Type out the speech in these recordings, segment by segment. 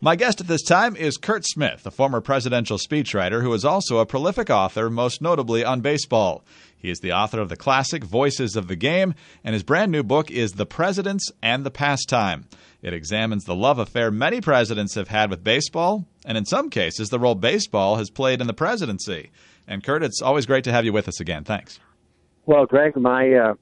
My guest at this time is Curt Smith, a former presidential speechwriter who is also a prolific author, most notably on baseball. He is the author of the classic Voices of the Game, and his brand new book is The Presidents and the Pastime. It examines the love affair many presidents have had with baseball, and in some cases, the role baseball has played in the presidency. And Curt, it's always great to have you with us again. Thanks. Well, Greg, let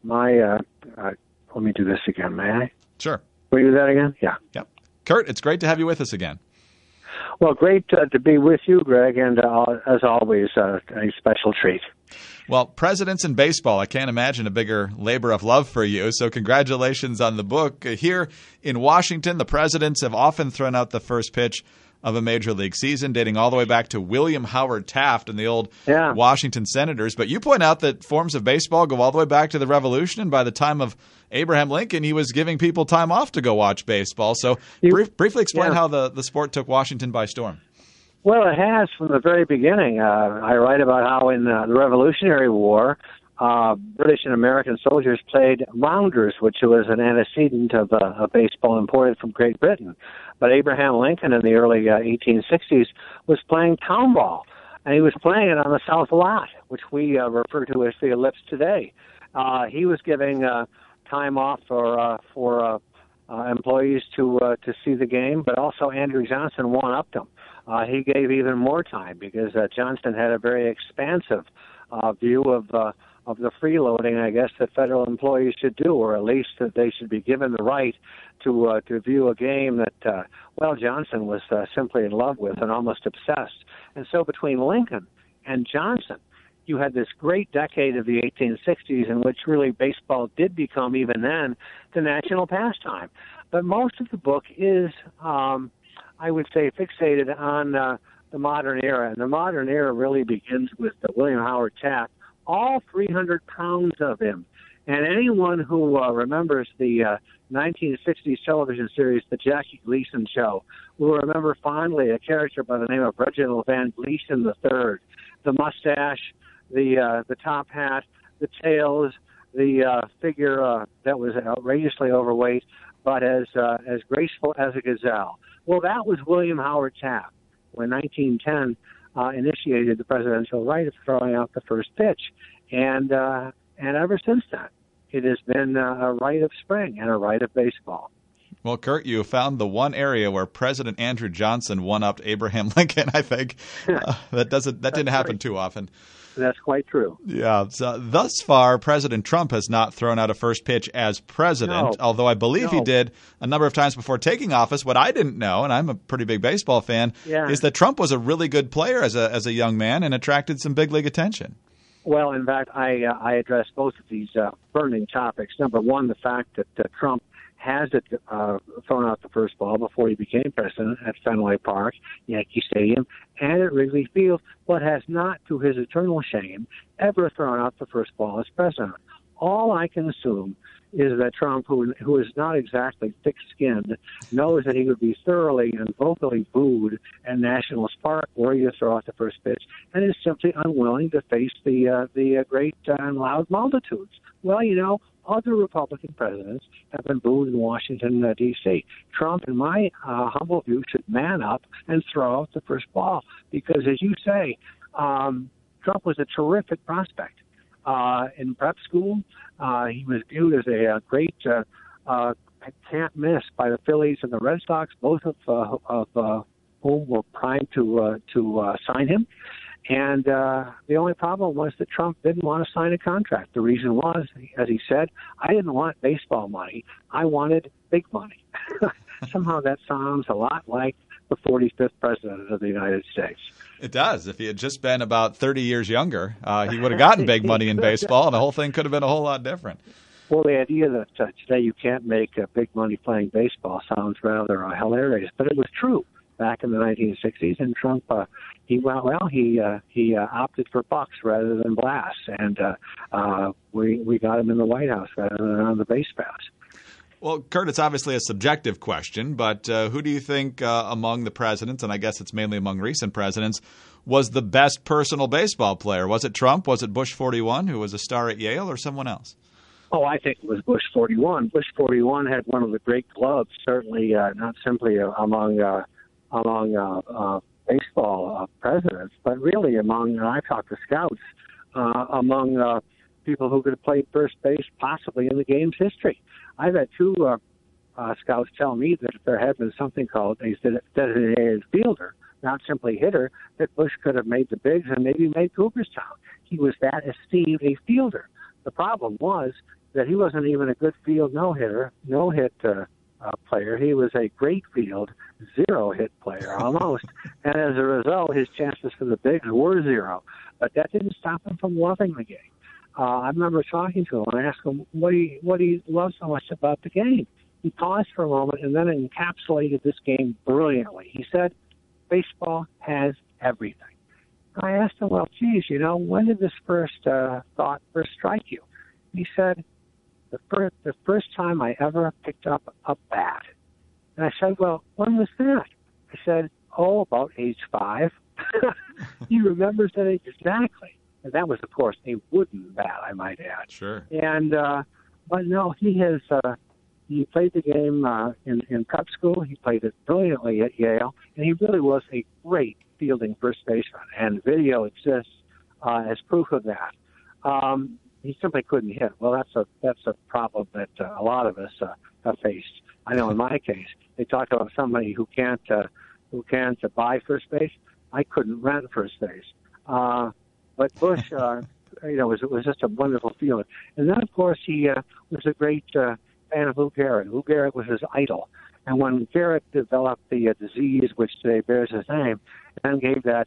me do this again, may I? Sure. Will you do that again? Yeah. Yep. Curt, it's great to have you with us again. Well, great to be with you, Greg, and as always, a special treat. Well, presidents in baseball, I can't imagine a bigger labor of love for you, so congratulations on the book. Here in Washington, the presidents have often thrown out the first pitch of a major league season, dating all the way back to William Howard Taft and the old Washington Senators. But you point out that forms of baseball go all the way back to the Revolution, and by the time of Abraham Lincoln, he was giving people time off to go watch baseball. So briefly explain how the sport took Washington by storm. Well, it has from the very beginning. I write about how in the Revolutionary War, British and American soldiers played rounders, which was an antecedent of baseball imported from Great Britain. But Abraham Lincoln in the early 1860s was playing town ball, and he was playing it on the South Lot, which we refer to as the Ellipse today. He was giving time off for employees to see the game, but also Andrew Johnson one-upped him. He gave even more time because Johnson had a very expansive view of the freeloading, I guess, that federal employees should do, or at least that they should be given the right to view a game that, Johnson was simply in love with and almost obsessed. And so between Lincoln and Johnson, you had this great decade of the 1860s in which really baseball did become, even then, the national pastime. But most of the book is, I would say, fixated on the modern era. And the modern era really begins with William Howard Taft, all 300 pounds of him. And anyone who remembers the 1960s television series, The Jackie Gleason Show, will remember fondly a character by the name of Reginald Van Gleason III. The mustache, the top hat, the tails, the figure that was outrageously overweight, but as graceful as a gazelle. Well, that was William Howard Taft when 1910 initiated the presidential right of throwing out the first pitch. And ever since then, it has been a rite of spring and a rite of baseball. Well, Curt, you found the one area where President Andrew Johnson one-upped Abraham Lincoln, I think. That didn't happen too often. That's quite true. Yeah. So thus far, President Trump has not thrown out a first pitch as president, although I believe he did a number of times before taking office. What I didn't know, and I'm a pretty big baseball fan, is that Trump was a really good player as a young man and attracted some big league attention. Well, in fact, I address both of these burning topics. Number one, the fact that Trump has thrown out the first ball before he became president at Fenway Park, Yankee Stadium, and at Wrigley Field, but has not, to his eternal shame, ever thrown out the first ball as president. All I can assume is that Trump, who is not exactly thick-skinned, knows that he would be thoroughly and vocally booed at Nationals Park were he to throw out the first pitch, and is simply unwilling to face the great and loud multitudes. Well, other Republican presidents have been booed in Washington, D.C. Trump, in my humble view, should man up and throw out the first ball because, as you say, Trump was a terrific prospect. In prep school, he was viewed as a great can't miss by the Phillies and the Red Sox, both of whom were primed to sign him. And the only problem was that Trump didn't want to sign a contract. The reason was, as he said, I didn't want baseball money. I wanted big money. Somehow that sounds a lot like the 45th president of the United States. It does. If he had just been about 30 years younger, he would have gotten big money in baseball, and the whole thing could have been a whole lot different. Well, the idea that today you can't make big money playing baseball sounds rather hilarious, but it was true back in the 1960s. And Trump, he opted for bucks rather than blasts, and we got him in the White House rather than on the base pass. Well, Curt, it's obviously a subjective question, but who do you think among the presidents, and I guess it's mainly among recent presidents, was the best personal baseball player? Was it Trump? Was it Bush 41, who was a star at Yale, or someone else? Oh, I think it was Bush 41. Bush 41 had one of the great gloves, certainly not simply among baseball presidents, but really among, and I've talked to scouts, among people who could have played first base possibly in the game's history. I've had two scouts tell me that if there had been something called a designated fielder, not simply hitter, that Bush could have made the bigs and maybe made Cooperstown. He was that esteemed a fielder. The problem was that he wasn't even a good field no-hit player. He was a great field zero-hit player almost. And as a result, his chances for the bigs were zero. But that didn't stop him from loving the game. I remember talking to him and I asked him what do you love so much about the game. He paused for a moment and then encapsulated this game brilliantly. He said, baseball has everything. I asked him, well, geez, when did this thought first strike you? He said, the first time I ever picked up a bat. And I said, well, when was that? I said, about age 5. He remembers that age exactly. And that was, of course, a wooden bat, I might add. Sure. And, but no, he played the game in prep school. He played it brilliantly at Yale. And he really was a great fielding first baseman. And video exists as proof of that. He simply couldn't hit. Well, that's a problem that a lot of us have faced. I know in my case, they talk about somebody who can't buy first base. I couldn't rent first base. But Bush, it was just a wonderful feeling. And then, of course, he was a great fan of Lou Gehrig. Lou Gehrig was his idol. And when Gehrig developed the disease which today bears his name, and gave that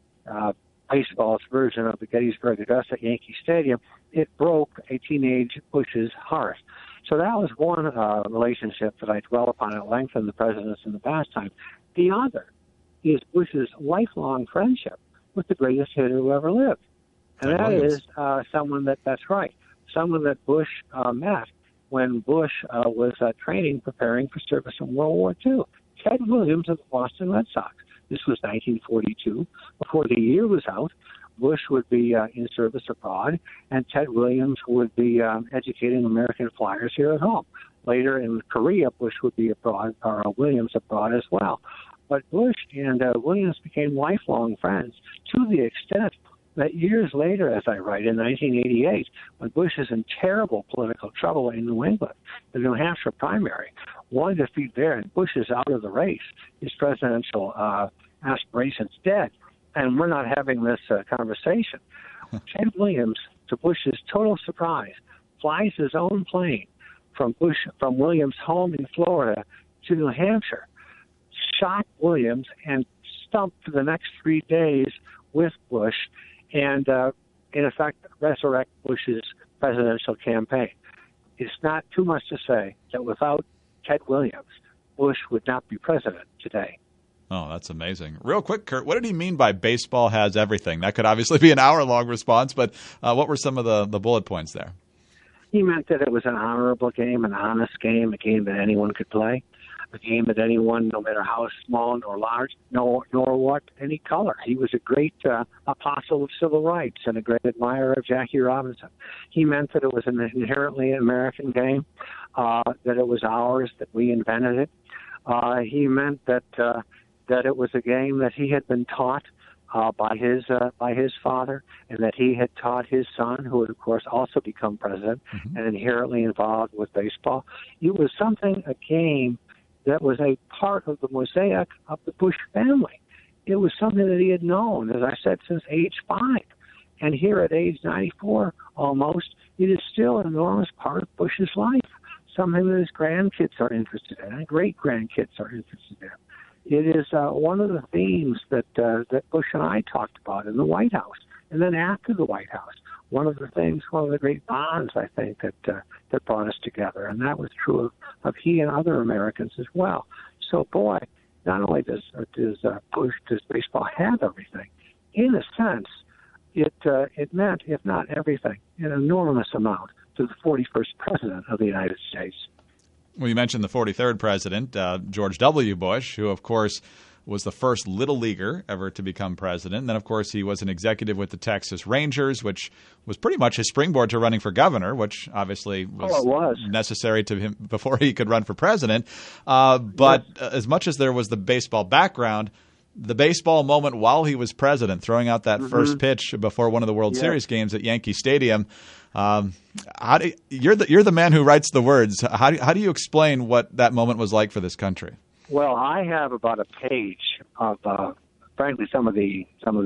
baseball's version of the Gettysburg Address at Yankee Stadium, it broke a teenage Bush's heart. So that was one relationship that I dwell upon at length in the presidents in the past time. The other is Bush's lifelong friendship with the greatest hitter who ever lived. And that is someone that's right, someone that Bush met when Bush was preparing for service in World War II. Ted Williams of the Boston Red Sox. This was 1942. Before the year was out, Bush would be in service abroad, and Ted Williams would be educating American flyers here at home. Later in Korea, Bush would be abroad, or Williams abroad as well. But Bush and Williams became lifelong friends to the extent that years later, as I write, in 1988, when Bush is in terrible political trouble in New England, the New Hampshire primary, one defeat there, and Bush is out of the race. His presidential aspirations dead, and we're not having this conversation. Ted Williams, to Bush's total surprise, flies his own plane from Williams' home in Florida to New Hampshire, shot Williams, and stumped for the next 3 days with Bush, and in effect resurrect Bush's presidential campaign. It's not too much to say that without Ted Williams, Bush would not be president today. Oh, that's amazing. Real quick, Kurt, what did he mean by baseball has everything? That could obviously be an hour-long response, but what were some of the bullet points there? He meant that it was an honorable game, an honest game, a game that anyone could play, a game that anyone, no matter how small nor large, nor what, any color. He was a great apostle of civil rights and a great admirer of Jackie Robinson. He meant that it was an inherently American game, that it was ours, that we invented it. He meant that it was a game that he had been taught by his father, and that he had taught his son, who would of course also become president, and inherently involved with baseball. It was a game that was a part of the mosaic of the Bush family. It was something that he had known, as I said, since age 5. And here at age 94, almost, it is still an enormous part of Bush's life, something that his grandkids are interested in, and great-grandkids are interested in. It is one of the themes that Bush and I talked about in the White House, and then after the White House. One of the great bonds, I think, that brought us together, and that was true of he and other Americans as well. So, boy, not only does baseball have everything, in a sense, it meant, if not everything, an enormous amount to the 41st president of the United States. Well, you mentioned the 43rd president, George W. Bush, who, of course, was the first little leaguer ever to become president. And then, of course, he was an executive with the Texas Rangers, which was pretty much his springboard to running for governor, which obviously was necessary to him before he could run for president. But as much as there was the baseball background, the baseball moment while he was president, throwing out that first pitch before one of the World Series games at Yankee Stadium. You're the man who writes the words. How do you explain what that moment was like for this country? Well, I have about a page of, frankly, some of the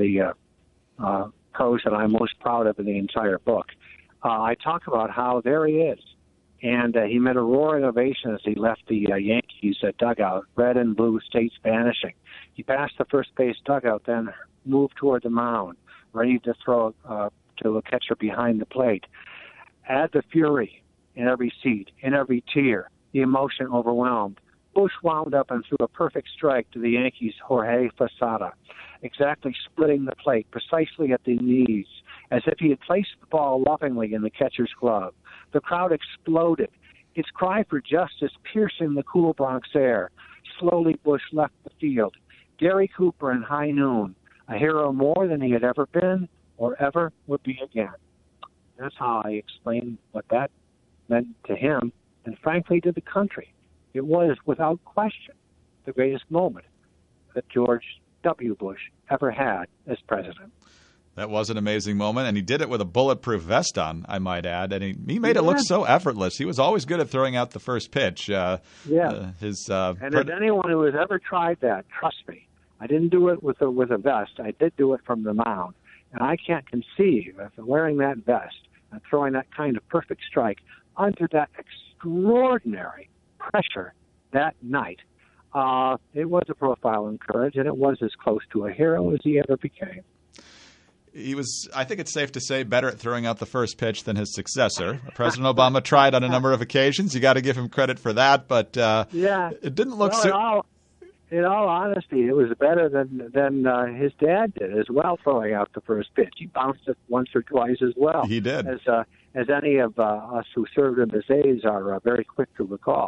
prose that I'm most proud of in the entire book. I talk about how there he is, and he met a roaring ovation as he left the Yankees dugout, red and blue states vanishing. He passed the first base dugout, then moved toward the mound, ready to throw to a catcher behind the plate. Add the fury in every seat, in every tear, the emotion overwhelmed. Bush wound up and threw a perfect strike to the Yankees' Jorge Posada, exactly splitting the plate precisely at the knees, as if he had placed the ball lovingly in the catcher's glove. The crowd exploded, its cry for justice piercing the cool Bronx air. Slowly, Bush left the field. Gary Cooper in high noon, a hero more than he had ever been or ever would be again. That's how I explain what that meant to him and, frankly, to the country. It was, without question, the greatest moment that George W. Bush ever had as president. That was an amazing moment, and he did it with a bulletproof vest on, I might add, and he made it look so effortless. He was always good at throwing out the first pitch. And as anyone who has ever tried that, trust me, I didn't do it with a vest. I did do it from the mound, and I can't conceive of wearing that vest and throwing that kind of perfect strike under that extraordinary pressure that night. It was a profile in courage, and it was as close to a hero as he ever became. He was, I think it's safe to say, better at throwing out the first pitch than his successor. President Obama tried on a number of occasions. You got to give him credit for that, but it didn't look in all honesty, it was better than his dad did as well, throwing out the first pitch. He bounced it once or twice as well. He did. As any of us who served in his aides are very quick to recall.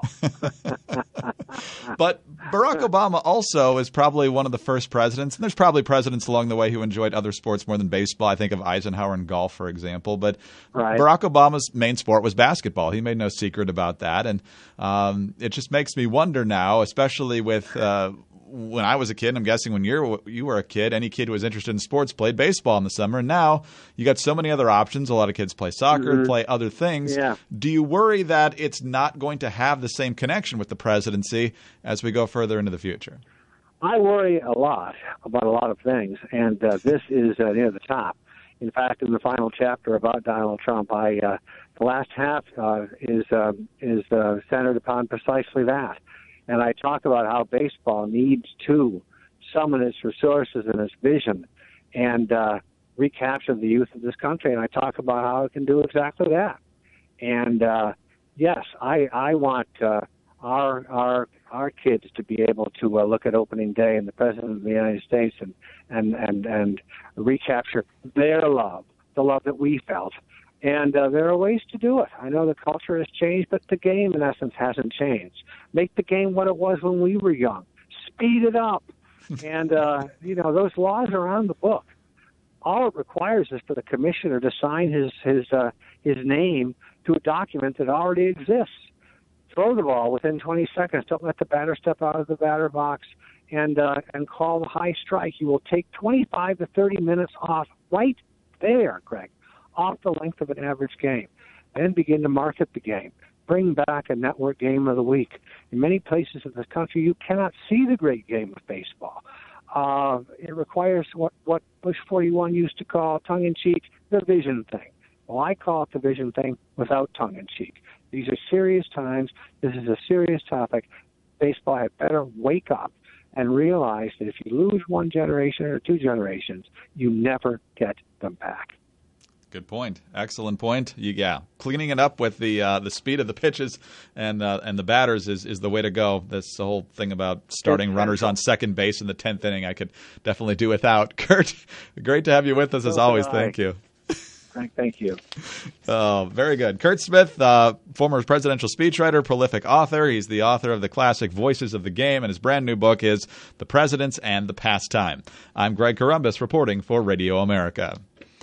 But Barack Obama also is probably one of the first presidents, and there's probably presidents along the way who enjoyed other sports more than baseball. I think of Eisenhower and golf, for example. But Barack Obama's main sport was basketball. He made no secret about that. And it just makes me wonder now, especially with when I was a kid, I'm guessing when you were a kid, any kid who was interested in sports played baseball in the summer. And now you got so many other options. A lot of kids play soccer, play other things. Yeah. Do you worry that it's not going to have the same connection with the presidency as we go further into the future? I worry a lot about a lot of things, and this is near the top. In fact, in the final chapter about Donald Trump, the last half is centered upon precisely that. And I talk about how baseball needs to summon its resources and its vision and recapture the youth of this country. And I talk about how it can do exactly that. And yes, I want our kids to be able to look at opening day and the President of the United States and recapture their love, the love that we felt. And there are ways to do it. I know the culture has changed, but the game, in essence, hasn't changed. Make the game what it was when we were young. Speed it up. And, those laws are on the book. All it requires is for the commissioner to sign his name to a document that already exists. Throw the ball within 20 seconds. Don't let the batter step out of the batter box and call the high strike. You will take 25 to 30 minutes off right there, Greg, off the length of an average game. Then begin to market the game. Bring back a network game of the week. In many places of this country, you cannot see the great game of baseball. It requires what Bush 41 used to call, tongue-in-cheek, the vision thing. Well, I call it the vision thing without tongue-in-cheek. These are serious times. This is a serious topic. Baseball had better wake up and realize that if you lose one generation or two generations, you never get them back. Good point. Excellent point. Cleaning it up with the speed of the pitches and the batters is the way to go. That's the whole thing about starting runners on second base in the 10th inning. I could definitely do without. Kurt, great to have you with us as always. Thank you. Frank. Thank you. Oh, very good. Curt Smith, former presidential speechwriter, prolific author. He's the author of the classic Voices of the Game, and his brand new book is The Presidents and the Pastime. I'm Greg Corombos reporting for Radio America.